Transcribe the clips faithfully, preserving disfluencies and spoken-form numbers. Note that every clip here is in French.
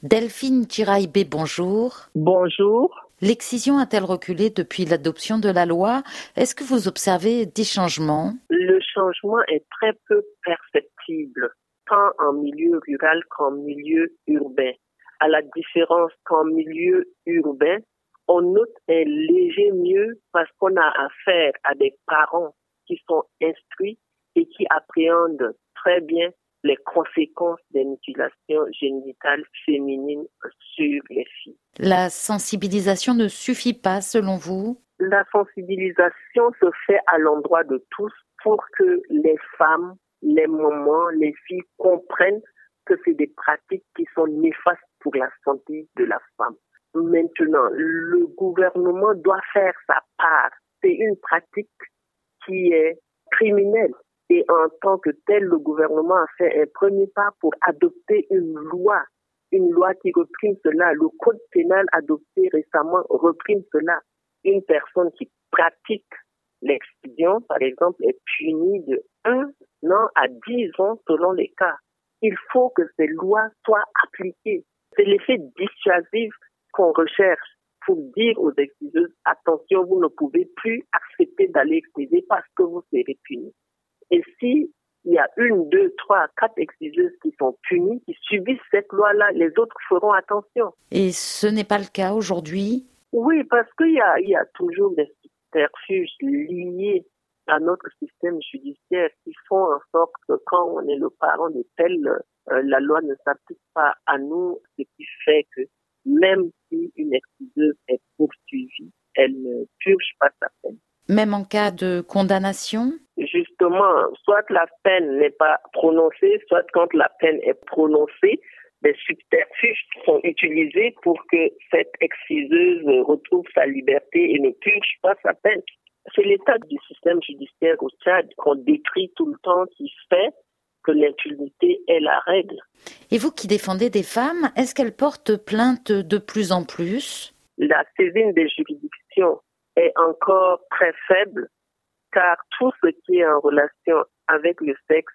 Delphine Tiraïbé, bonjour. Bonjour. L'excision a-t-elle reculé depuis l'adoption de la loi? Est-ce que vous observez des changements? Le changement est très peu perceptible, tant en milieu rural qu'en milieu urbain. À la différence qu'en milieu urbain, on note un léger mieux parce qu'on a affaire à des parents qui sont instruits et qui appréhendent très bien les conséquences des mutilations génitales féminines sur les filles. La sensibilisation ne suffit pas selon vous? La sensibilisation se fait à l'endroit de tous pour que les femmes, les mamans, les filles comprennent que c'est des pratiques qui sont néfastes pour la santé de la femme. Maintenant, le gouvernement doit faire sa part. C'est une pratique qui est criminelle. Et en tant que tel, le gouvernement a fait un premier pas pour adopter une loi, une loi qui reprime cela. Le code pénal adopté récemment reprime cela. Une personne qui pratique l'excision, par exemple, est punie de un an à dix ans selon les cas. Il faut que ces lois soient appliquées. C'est l'effet dissuasif qu'on recherche pour dire aux exciseuses, attention, vous ne pouvez plus accepter d'aller exciser parce que vous serez puni. Et si il y a une, deux, trois, quatre exciseuses qui sont punies, qui subissent cette loi-là, les autres feront attention. Et ce n'est pas le cas aujourd'hui? Oui, parce qu'il y a, il y a toujours des subterfuges liés à notre système judiciaire qui font en sorte que quand on est le parent de tel, euh, la loi ne s'applique pas à nous, ce qui fait que même si une exciseuse est poursuivie, elle ne purge pas sa peine. Même en cas de condamnation? Justement, soit la peine n'est pas prononcée, soit quand la peine est prononcée, des subterfuges sont utilisés pour que cette exciseuse retrouve sa liberté et ne purge pas sa peine. C'est l'état du système judiciaire au Tchad qu'on décrit tout le temps qui fait que l'impunité est la règle. Et vous qui défendez des femmes, est-ce qu'elles portent plainte de plus en plus? La saisine des juridictions est encore très faible car tout ce qui est en relation avec le sexe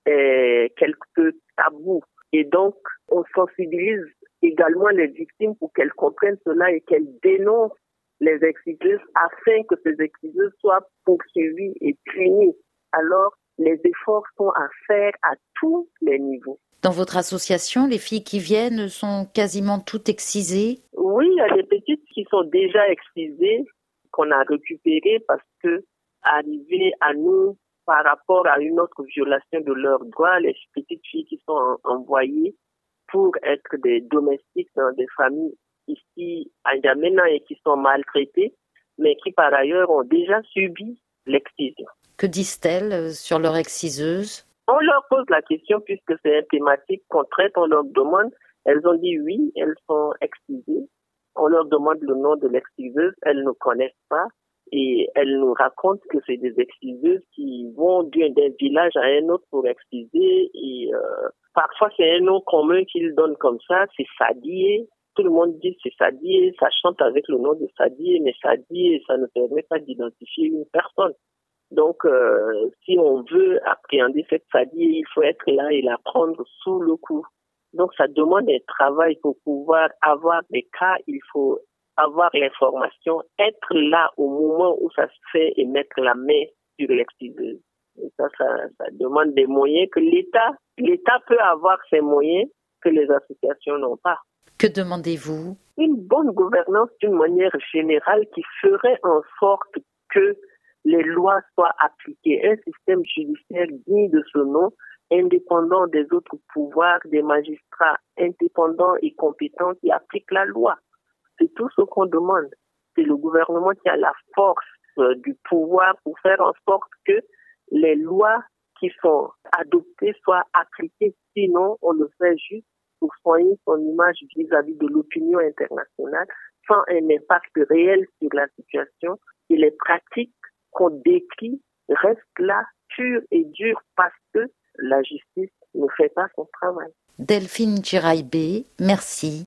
est quelque peu tabou. Et donc, on sensibilise également les victimes pour qu'elles comprennent cela et qu'elles dénoncent les exciseuses afin que ces exciseuses soient poursuivies et punies. Alors, les efforts sont à faire à tous les niveaux. Dans votre association, les filles qui viennent sont quasiment toutes excisées? Oui, il y a des petites qui sont déjà excisées, qu'on a récupérées parce que arrivées à nous par rapport à une autre violation de leurs droits, les petites filles qui sont envoyées pour être des domestiques dans des familles ici à N'Djamena et qui sont maltraitées, mais qui par ailleurs ont déjà subi l'excision. Que disent-elles sur leur exciseuse? On leur pose la question puisque c'est une thématique qu'on traite, on leur demande, elles ont dit oui, elles sont excisées. On leur demande le nom de l'exciseuse, elles ne connaissent pas et elles nous racontent que c'est des exciseuses qui vont d'un village à un autre pour exciser et euh, parfois c'est un nom commun qu'ils donnent comme ça, c'est Sadie. Tout le monde dit c'est Sadie, ça chante avec le nom de Sadie, mais Sadie, ça ne permet pas d'identifier une personne. Donc, euh, si on veut appréhender cette Sadie, il faut être là et la prendre sous le coup. Donc, ça demande un travail pour pouvoir avoir des cas. Il faut avoir l'information, être là au moment où ça se fait et mettre la main sur l'exciseuse. Et ça, ça, ça demande des moyens que l'État, l'État peut avoir ces moyens que les associations n'ont pas. Que demandez-vous? Une bonne gouvernance d'une manière générale qui ferait en sorte que les lois soient appliquées. Un système judiciaire digne de ce nom, indépendant des autres pouvoirs, des magistrats indépendants et compétents qui appliquent la loi. C'est tout ce qu'on demande. C'est le gouvernement qui a la force euh, du pouvoir pour faire en sorte que les lois qui sont adoptées soient appliquées. Sinon, on le fait juste pour soigner son image vis-à-vis de l'opinion internationale sans un impact réel sur la situation. Et les pratiques qu'on décrit restent là, pures et dures, parce que la justice ne fait pas son travail. Delphine Tiraïbé, merci.